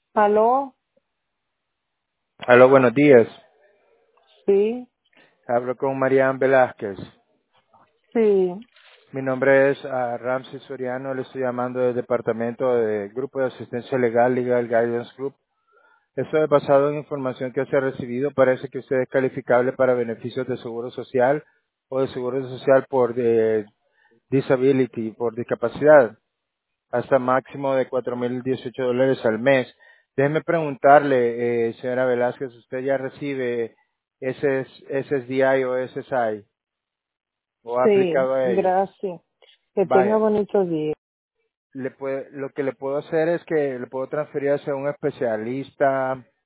¿Aló? Aló, buenos días. Sí, Hablo con Marian Velázquez. sí, Mi nombre es Ramsey Soriano. Le estoy llamando del departamento de Grupo de Asistencia Legal, Legal Guidance Group. Esto es basado en información que se ha recibido. Parece que usted es calificable para beneficios de seguro social o de seguro social por disability, por discapacidad, hasta máximo de $4,018 al mes. Déjeme preguntarle, señora Velázquez, ¿usted ya recibe SSDI o SSI? ¿O ha sí, aplicado a ellos? gracias. Que tenga Vaya, bonito día. lo que le puedo hacer es que le puedo transferir hacia un especialista